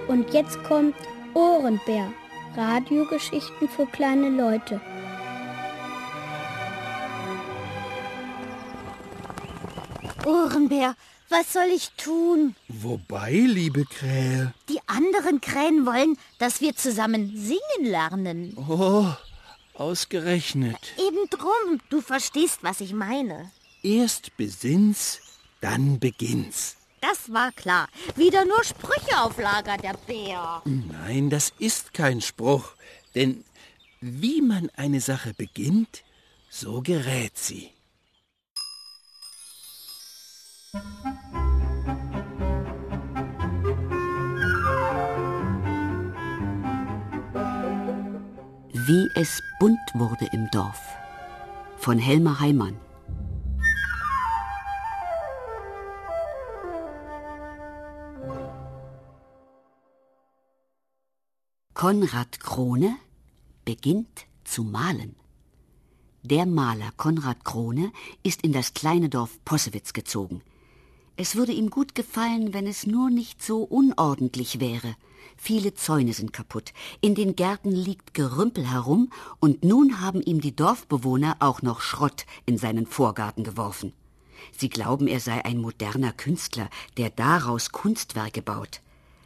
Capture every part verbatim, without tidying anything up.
Und jetzt kommt Ohrenbär, Radiogeschichten für kleine Leute. Ohrenbär, was soll ich tun? Wobei, liebe Krähe? Die anderen Krähen wollen, dass wir zusammen singen lernen. Oh, ausgerechnet. Eben drum, du verstehst, was ich meine. Erst besinn's, dann beginn's. Das war klar. Wieder nur Sprüche auf Lager, der Bär. Nein, das ist kein Spruch. Denn wie man eine Sache beginnt, so gerät sie. Wie es bunt wurde im Dorf. Von Helmer Heimann. Konrad Krone beginnt zu malen. Der Maler Konrad Krone ist in das kleine Dorf Possewitz gezogen. Es würde ihm gut gefallen, wenn es nur nicht so unordentlich wäre. Viele Zäune sind kaputt, in den Gärten liegt Gerümpel herum und nun haben ihm die Dorfbewohner auch noch Schrott in seinen Vorgarten geworfen. Sie glauben, er sei ein moderner Künstler, der daraus Kunstwerke baut.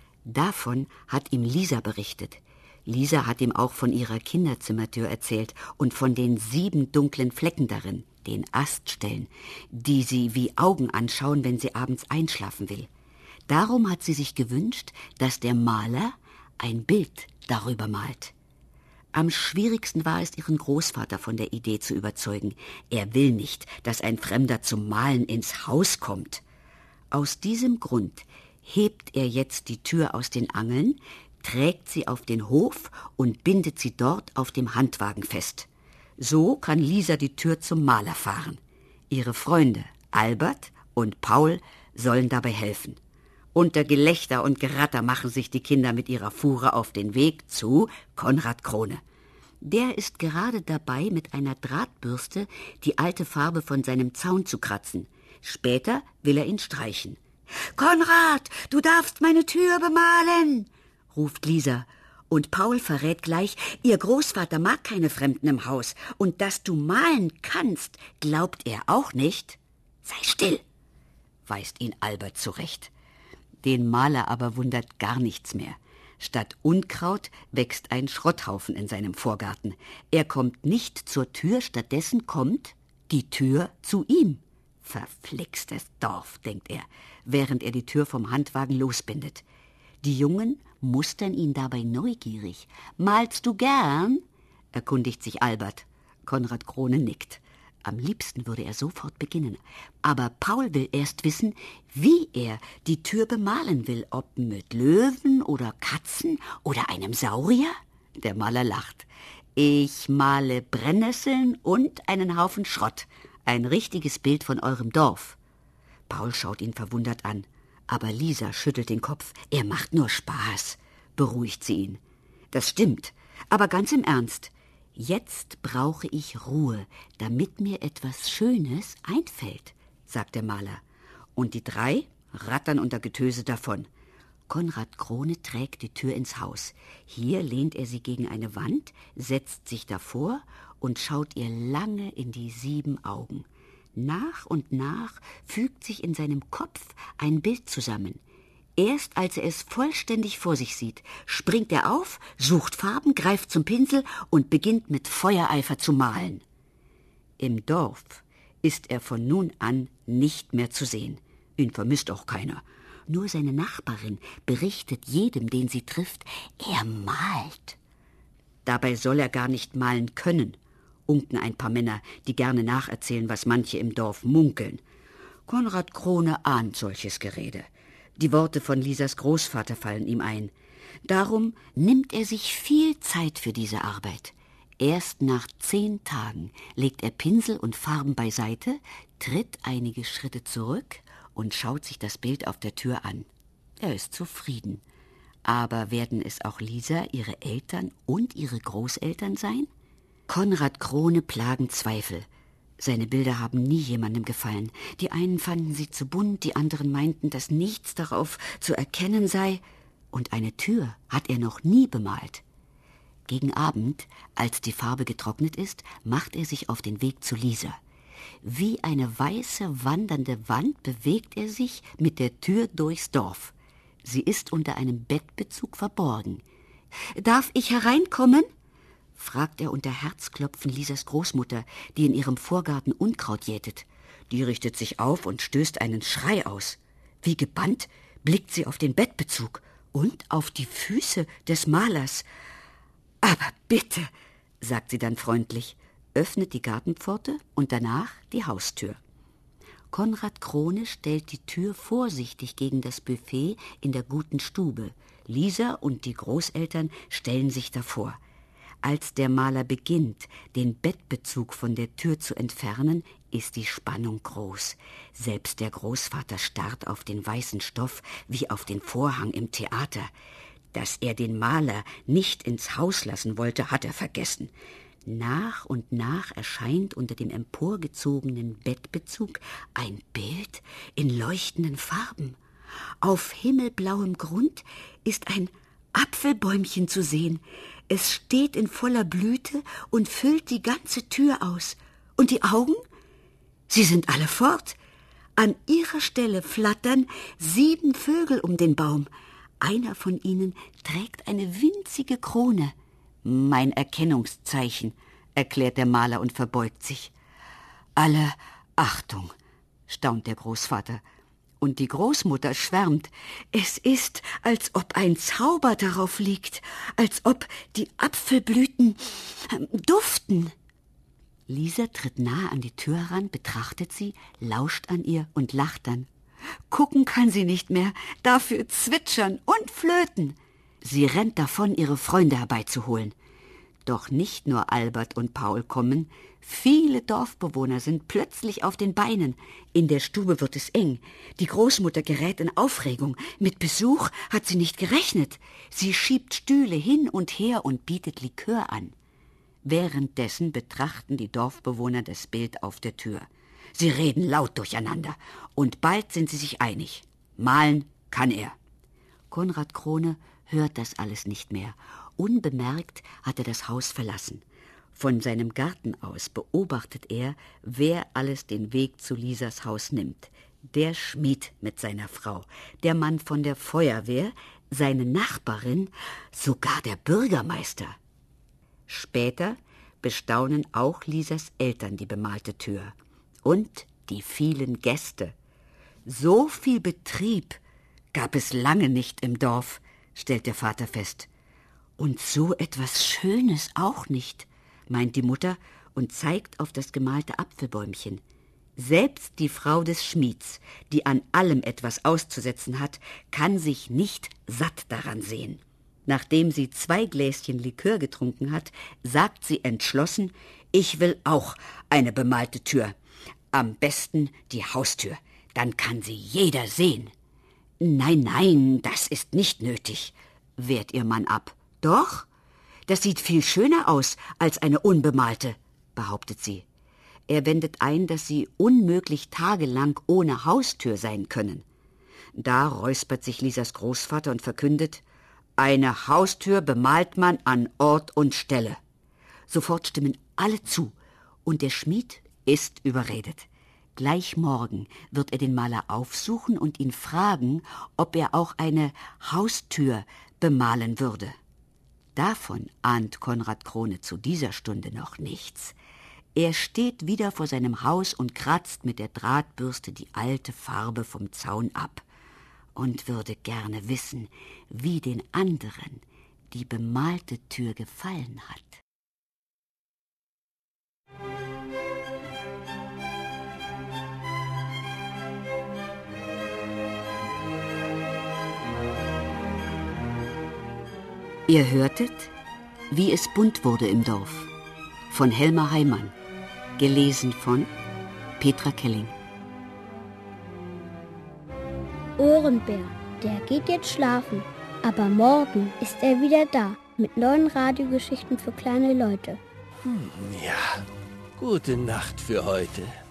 Davon hat ihm Lisa berichtet. Lisa hat ihm auch von ihrer Kinderzimmertür erzählt und von den sieben dunklen Flecken darin, den Aststellen, die sie wie Augen anschauen, wenn sie abends einschlafen will. Darum hat sie sich gewünscht, dass der Maler ein Bild darüber malt. Am schwierigsten war es, ihren Großvater von der Idee zu überzeugen. Er will nicht, dass ein Fremder zum Malen ins Haus kommt. Aus diesem Grund hebt er jetzt die Tür aus den Angeln, trägt sie auf den Hof und bindet sie dort auf dem Handwagen fest. So kann Lisa die Tür zum Maler fahren. Ihre Freunde Albert und Paul sollen dabei helfen. Unter Gelächter und Geratter machen sich die Kinder mit ihrer Fuhre auf den Weg zu Konrad Krone. Der ist gerade dabei, mit einer Drahtbürste die alte Farbe von seinem Zaun zu kratzen. Später will er ihn streichen. »Konrad, du darfst meine Tür bemalen«, ruft Lisa. Und Paul verrät gleich, ihr Großvater mag keine Fremden im Haus. Und dass du malen kannst, glaubt er auch nicht. »Sei still«, weist ihn Albert zurecht. Den Maler aber wundert gar nichts mehr. Statt Unkraut wächst ein Schrotthaufen in seinem Vorgarten. Er kommt nicht zur Tür, stattdessen kommt die Tür zu ihm. Verflixtes Dorf, denkt er, während er die Tür vom Handwagen losbindet. Die Jungen mustern ihn dabei neugierig. »Malst du gern?« erkundigt sich Albert. Konrad Krone nickt. Am liebsten würde er sofort beginnen. Aber Paul will erst wissen, wie er die Tür bemalen will. Ob mit Löwen oder Katzen oder einem Saurier? Der Maler lacht. »Ich male Brennnesseln und einen Haufen Schrott. Ein richtiges Bild von eurem Dorf.« Paul schaut ihn verwundert an. Aber Lisa schüttelt den Kopf. »Er macht nur Spaß«, beruhigt sie ihn. »Das stimmt, aber ganz im Ernst. Jetzt brauche ich Ruhe, damit mir etwas Schönes einfällt«, sagt der Maler. Und die drei rattern unter Getöse davon. Konrad Krone trägt die Tür ins Haus. Hier lehnt er sie gegen eine Wand, setzt sich davor und schaut ihr lange in die sieben Augen. Nach und nach fügt sich in seinem Kopf ein Bild zusammen. Erst als er es vollständig vor sich sieht, springt er auf, sucht Farben, greift zum Pinsel und beginnt mit Feuereifer zu malen. Im Dorf ist er von nun an nicht mehr zu sehen. Ihn vermisst auch keiner. Nur seine Nachbarin berichtet jedem, den sie trifft, er malt. Dabei soll er gar nicht malen können, unken ein paar Männer, die gerne nacherzählen, was manche im Dorf munkeln. Konrad Krone ahnt solches Gerede. Die Worte von Lisas Großvater fallen ihm ein. Darum nimmt er sich viel Zeit für diese Arbeit. Erst nach zehn Tagen legt er Pinsel und Farben beiseite, tritt einige Schritte zurück und schaut sich das Bild auf der Tür an. Er ist zufrieden. Aber werden es auch Lisa, ihre Eltern und ihre Großeltern sein? Konrad Krone plagen Zweifel. Seine Bilder haben nie jemandem gefallen. Die einen fanden sie zu bunt, die anderen meinten, dass nichts darauf zu erkennen sei. und eine Tür hat er noch nie bemalt. Gegen Abend, als die Farbe getrocknet ist, macht er sich auf den Weg zu Lisa. Wie eine weiße, wandernde Wand bewegt er sich mit der Tür durchs Dorf. Sie ist unter einem Bettbezug verborgen. »Darf ich hereinkommen?« fragt er unter Herzklopfen Lisas Großmutter, die in ihrem Vorgarten Unkraut jätet. Die richtet sich auf und stößt einen Schrei aus. Wie gebannt blickt sie auf den Bettbezug und auf die Füße des Malers. »Aber bitte«, sagt sie dann freundlich, öffnet die Gartenpforte und danach die Haustür. Konrad Krone stellt die Tür vorsichtig gegen das Buffet in der guten Stube. Lisa und die Großeltern stellen sich davor. Als der Maler beginnt, den Bettbezug von der Tür zu entfernen, ist die Spannung groß. Selbst der Großvater starrt auf den weißen Stoff wie auf den Vorhang im Theater. Dass er den Maler nicht ins Haus lassen wollte, hat er vergessen. Nach und nach erscheint unter dem emporgezogenen Bettbezug ein Bild in leuchtenden Farben. Auf himmelblauem Grund ist ein Apfelbäumchen zu sehen. Es steht in voller Blüte und füllt die ganze Tür aus. Und die Augen? Sie sind alle fort. An ihrer Stelle flattern sieben Vögel um den Baum. Einer von ihnen trägt eine winzige Krone. »Mein Erkennungszeichen«, erklärt der Maler und verbeugt sich. »Alle Achtung«, staunt der Großvater. Und die Großmutter schwärmt. Es ist, als ob ein Zauber darauf liegt, als ob die Apfelblüten duften. Lisa tritt nahe an die Tür heran, betrachtet sie, lauscht an ihr und lacht dann. Gucken kann sie nicht mehr, dafür zwitschern und flöten. Sie rennt davon, ihre Freunde herbeizuholen. Doch nicht nur Albert und Paul kommen, viele Dorfbewohner sind plötzlich auf den Beinen. In der Stube wird es eng. Die Großmutter gerät in Aufregung. Mit Besuch hat sie nicht gerechnet. Sie schiebt Stühle hin und her und bietet Likör an. Währenddessen betrachten die Dorfbewohner das Bild auf der Tür. Sie reden laut durcheinander und bald sind sie sich einig. Malen kann er. Konrad Krone hört das alles nicht mehr. Unbemerkt hat er das Haus verlassen. Von seinem Garten aus beobachtet er, wer alles den Weg zu Lisas Haus nimmt. Der Schmied mit seiner Frau, der Mann von der Feuerwehr, seine Nachbarin, sogar der Bürgermeister. Später bestaunen auch Lisas Eltern die bemalte Tür. Und die vielen Gäste. So viel Betrieb gab es lange nicht im Dorf, stellt der Vater fest. Und so etwas Schönes auch nicht, meint die Mutter und zeigt auf das gemalte Apfelbäumchen. Selbst die Frau des Schmieds, die an allem etwas auszusetzen hat, kann sich nicht satt daran sehen. Nachdem sie zwei Gläschen Likör getrunken hat, sagt sie entschlossen, ich will auch eine bemalte Tür. Am besten die Haustür, dann kann sie jeder sehen. Nein, nein, das ist nicht nötig, wehrt ihr Mann ab. Doch, das sieht viel schöner aus als eine unbemalte, behauptet sie. Er wendet ein, dass sie unmöglich tagelang ohne Haustür sein können. Da räuspert sich Lisas Großvater und verkündet, eine Haustür bemalt man an Ort und Stelle. Sofort stimmen alle zu und der Schmied ist überredet. Gleich morgen wird er den Maler aufsuchen und ihn fragen, ob er auch eine Haustür bemalen würde. Davon ahnt Konrad Krone zu dieser Stunde noch nichts. Er steht wieder vor seinem Haus und kratzt mit der Drahtbürste die alte Farbe vom Zaun ab und würde gerne wissen, wie den anderen die bemalte Tür gefallen hat. Ihr hörtet, wie es bunt wurde im Dorf, von Helma Heimann, gelesen von Petra Kelling. Ohrenbär, der geht jetzt schlafen, aber morgen ist er wieder da mit neuen Radiogeschichten für kleine Leute. Hm, ja, gute Nacht für heute.